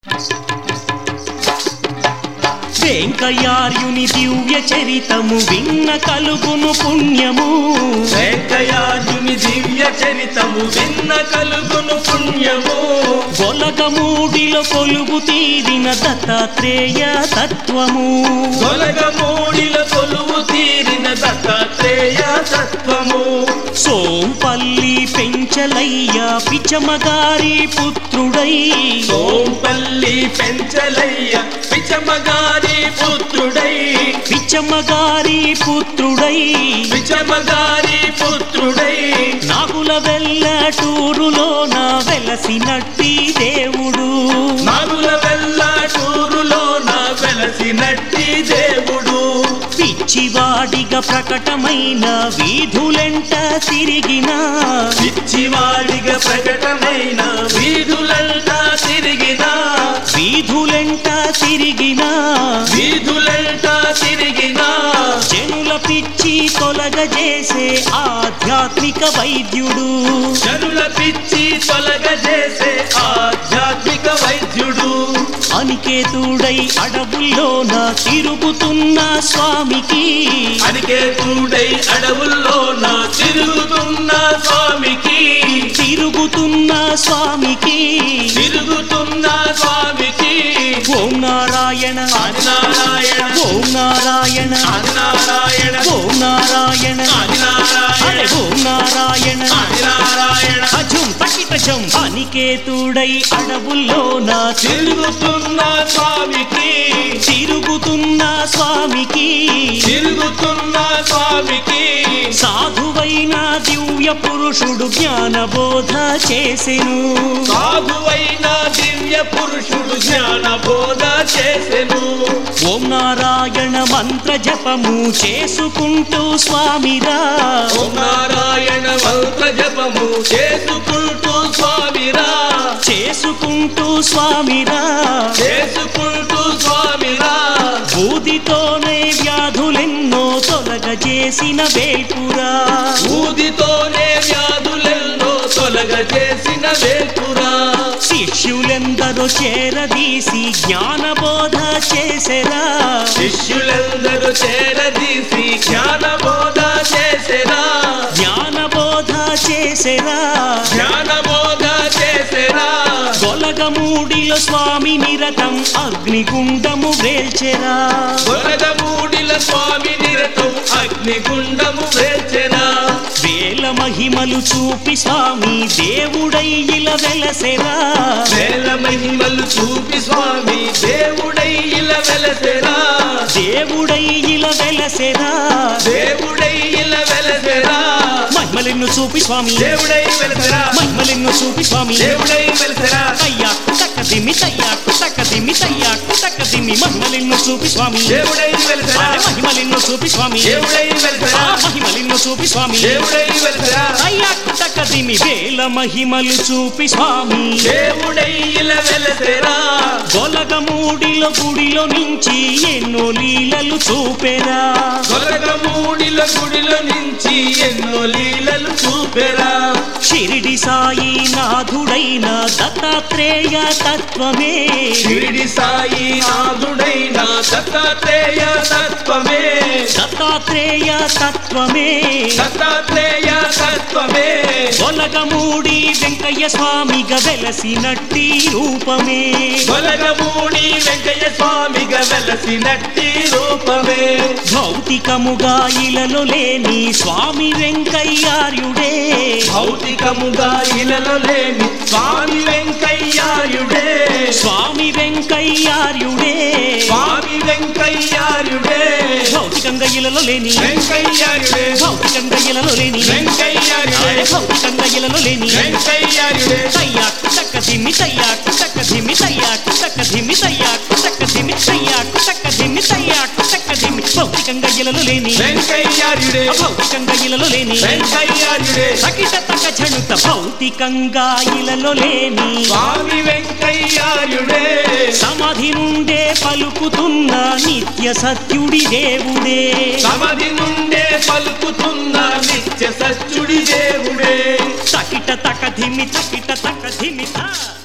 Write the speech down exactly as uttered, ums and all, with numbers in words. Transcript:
వెంకయ్యార్యుని దివ్య చరితము విన్న కలుగును పుణ్యము. వెంకయ్యార్యుని దివ్య చరితము విన్న కలుగును పుణ్యము. గొలగమూడిలో కొలువు తీరిన దత్తాత్రేయ తత్వము. గొలగమూడిలో కొలువు తీరిన దత్తాత్రేయ తత్వము. సోంపల్లి పెంచలయ్య పిచ్చమగారి పుత్రుడై. సోంపల్లి పెంచలయ్య పిచ్చమగారి పుత్రుడై. పిచ్చమగారి పుత్రుడై పిచ్చమగారి పుత్రుడై. నాగుల వెల్లటూరులోన వెలసినట్టి దేవుడు. నాగుల వెల్లటూరులోన వెలసినట్టి దేవుడు. పిచ్చివాడిగా ప్రకటమైన వీధులెంట తిరిగిన. పిచ్చివాడిగా ప్రకటమైన వీధులంట తిరిగిన. వీధులెంట తిరిగిన వీధులంట తిరిగిన. జనుల పిచ్చి తొలగజేసే ఆధ్యాత్మిక వైద్యుడు. జనుల పిచ్చి తొలగజేసే ఆధ్యాత్మిక వైద్యుడు. అనికేతుడై అడవుల్లోన తిరుగుతున్న స్వామికి. అనికేతుడై అడవుల్లోన తిరుగుతున్న స్వామికి. తిరుగుతున్న స్వామికి తిరుగుతున్న స్వామికి. ఓం నారాయణ ఆది నారాయణ. ఓం నారాయణ ఆది నారాయణ. ఓం నారాయణ ఆది నారాయణ. అరే ఓం నారాయణ ఆది నారాయణ. అజం తకిటజం. అనికేతుడై అడవుల్లోన తిరుగుతున్న స్వామికి. తిరుగుతున్న స్వామికి. తిరుగుతున్న స్వామికి. సాధువైన దివ్య పురుషుడు జ్ఞానబోధ చేసెను. సాధువైన దివ్య పురుషుడు జ్ఞాన బోధ చేసెను. ఓం నారాయణ మంత్ర జపము చేసుకుంటూ స్వామిరా. ఓం నారాయణ మంత్ర జపము చేసుకుంటూ స్వామిరా. చేసుకుంటూ స్వామిరా. చేసుకుంటూ స్వామిరా. బూదితోనే వ్యాధులెన్నో తొలగజేసిన వేల్పురా. ఊదితోనే వ్యాధులెన్నో తొలగజేసిన వేల్పురా. శిష్యులెందరో చేరదీసి జ్ఞానబోధ చేసెరా. శిష్యులందరూ చేరదీసి జ్ఞాన బోధ చేసెరా. జ్ఞానబోధ చేసెరా. జ్ఞాన బోధ చేసెరా. గొలగమూడిలో స్వామి నిరతం అగ్నిగుండము వేల్చెరా. గొలగమూడిల స్వామి నిరతం అగ్నిగుండము వేల్చెరా. వేల మహిమలు చూపి స్వామి దేవుడై ఇలా వెలసెరా. వేల మహిమలు చూపి స్వామి దేవుడై ఇలా వెలసెరా. దేవుడై ఇలా వెలసెరా. దేవుడై ఇలా వెలసెరా. మహిమలెన్ను చూపి స్వామి దేవుడై వెలసెరా. మహిమలెన్ను చూపి స్వామి దేవుడై వెలసెరా. తయ్యా తక్కదిమి తయ్యా తక్కదిమి తయ్యా తక్కదిమి. మహిమలెన్ను చూపి స్వామి దేవుడై వెలసెరా. అరే మహిమలెన్ను చూపి స్వామి దేవుడై వెలసెరా. మహిమలెన్ను చూపి స్వామి దేవుడై వెలసెరా. తయ్యా తక్కదిమి. వేల మహిమలు చూపి స్వామి దేవుడై ఇలా వెలసెరా. గొలగమూడిలో గుడిలో నుంచి ఎన్నో లీలలు చూపెరా. గొలగమూడిల గుడిలో నుంచి ఎన్నో లీలలు చూపెరా. షిరిడి సాయి నాథుడైన దత్తాత్రేయ తత్వమే. షిరిడి సాయి నాథుడైన దత్తాత్రేయ తత్వమే. దత్తాత్రేయ తత్వమే. దత్తాత్రేయ తత్వమే. గొలగమూడి వెంకయ్య స్వామిగా వెలసినట్టి రూపమే. గొలగమూడి వెంకయ్య స్వామిగా వెలసినట్టి రూపమే. భౌతికముగా ఇలలో లేని స్వామి వెంకయ్యార్యుడే. భౌతికముగా ఇలలో లేని స్వామి వెంకయ్యార్యుడే. స్వామి వెంకయ్యార్యుడే. స్వామి వెంకయ్యార్యుడే. భౌతికంగా ఇలలో లేని వెంకయ్యార్యుడే. భౌతికంగా ఇలలో లేని వెంకయ్యార్యుడే. భౌతికంగా ఇలలో లేని వెంకయ్యార్యుడే. తయ్యా తక్కదిమి తయ్యా తక్కదిమి తయ్యా తక్కదిమి తయ్యా తక్కదిమి తయ్యా తక్కదిమి తయ్యా తక్కదిమి. భౌతికంగా ఇలలో లేని వెంకయ్యార్యుడే. భౌతికంగా ఇలలో లేని వెంకయ్యార్యుడే. తకిట తక జనుత. భౌతికంగా ఇలలో లేని స్వామి వెంకయ్యార్యుడే. సమాధి నుండే పలుకుతున్న నిత్య సత్యుడి దేవుడే. సమాధి నుండే పలుకుతున్న నిత్య సత్యుడి దేవుడే. తకిట తక ధిమి తకిట తక ధిమి తా.